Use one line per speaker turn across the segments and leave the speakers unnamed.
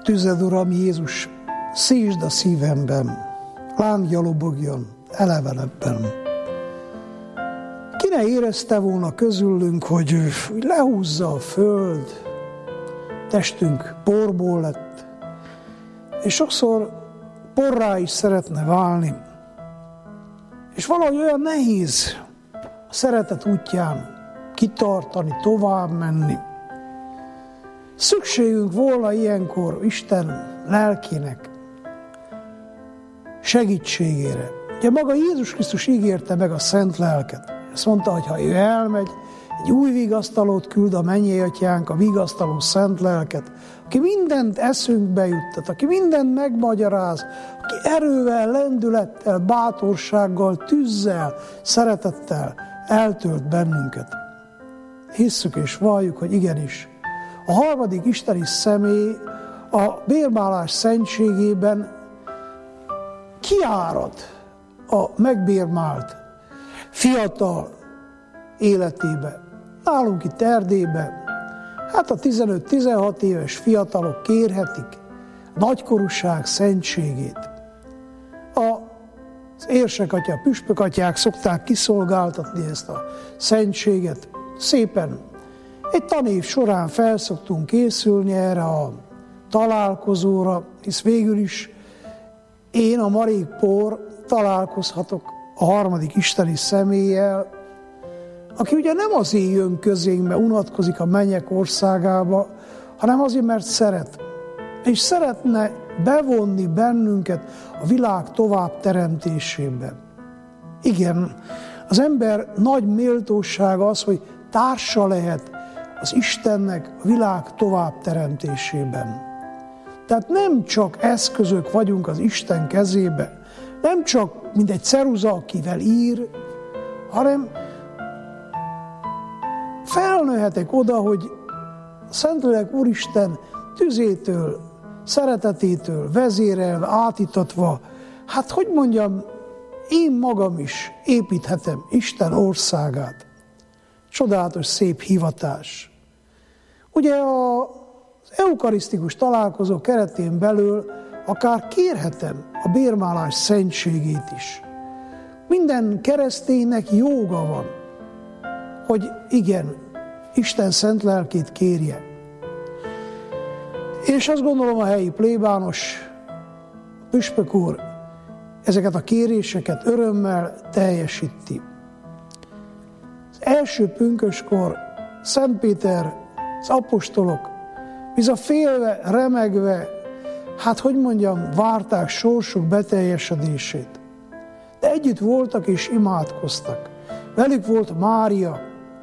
tüzed, Uram Jézus, szítsd a szívemben, lángja lobogjon elevenebben. Ki ne érezte volna közülünk, hogy lehúzza a föld, testünk porból lett, és sokszor porrá is szeretne válni, és valahogy olyan nehéz a szeretet útján kitartani, tovább menni. Szükségünk volna ilyenkor Isten lelkének segítségére. Ugye maga Jézus Krisztus ígérte meg a szent lelket. Azt mondta, hogy ha ő elmegy, egy új vigasztalót küld a mennyei atyánk, a vigasztaló szent lelket, aki mindent eszünkbe juttat, aki mindent megmagyaráz, aki erővel, lendülettel, bátorsággal, tűzzel, szeretettel eltölt bennünket. Hisszük és valljuk, hogy igenis, a harmadik isteni személy a bérmálás szentségében kiárad a megbérmált fiatal életébe. Nálunk itt Erdélyben, hát a 15-16 éves fiatalok kérhetik nagykorúság szentségét. Az érsek atya, püspök atyák szokták kiszolgáltatni ezt a szentséget. Szépen egy tanév során felszoktunk készülni erre a találkozóra, hisz végül is én, a marék por, találkozhatok a harmadik isteni személlyel, aki ugye nem azért jön közénk, mert unatkozik a mennyek országába, hanem azért, mert szeret. És szeretne bevonni bennünket a világ tovább teremtésébe. Igen, az ember nagy méltósága az, hogy társa lehet az Istennek a világ tovább teremtésében. Tehát nem csak eszközök vagyunk az Isten kezébe, nem csak mint egy ceruza, akivel ír, hanem felnőhetek oda, hogy Szentlélek Úristen tüzétől, szeretetétől vezérelve, átítatva, hát hogy mondjam, én magam is építhetem Isten országát. Csodálatos, szép hivatás. Ugye az eukarisztikus találkozó keretén belül akár kérhetem a bérmálás szentségét is. Minden kereszténynek joga van, hogy igen, Isten szent lelkét kérje. És azt gondolom, a helyi plébános püspök úr ezeket a kéréseket örömmel teljesíti. Az első pünköskor Szent Péter, az apostolok, biza félve, remegve, hát hogy mondjam, várták sorsuk beteljesedését. De együtt voltak és imádkoztak. Velük volt Mária,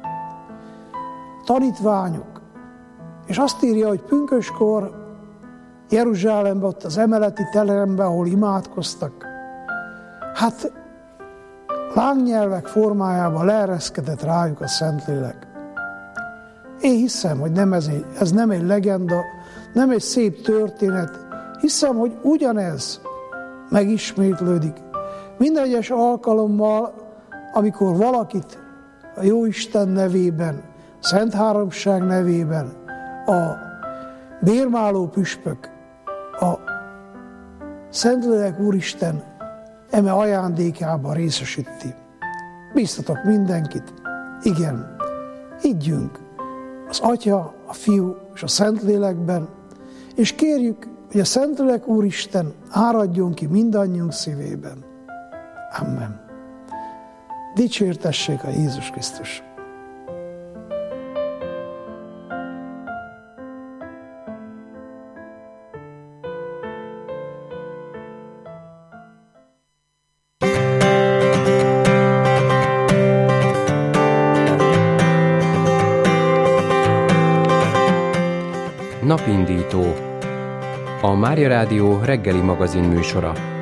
tanítványok, és azt írja, hogy pünköskor Jeruzsálemben, ott az emeleti teremben, ahol imádkoztak, hát lángnyelvek formájában leereszkedett rájuk a Szentlélek. Én hiszem, hogy ez nem egy legenda, nem egy szép történet, hiszem, hogy ugyanez megismétlődik. Minden egyes alkalommal, amikor valakit a Jóisten nevében, a Szent Háromság nevében a bérmáló püspök, a Szentlélek Úristen eme ajándékában részesíti. Bíztatok mindenkit, igen, higgyünk az Atya, a Fiú és a Szentlélekben, és kérjük, hogy a Szentlélek Úristen áradjon ki mindannyiunk szívében. Amen. Dicsértessék a Jézus Krisztus!
Napindító. A Mária Rádió reggeli magazin műsora.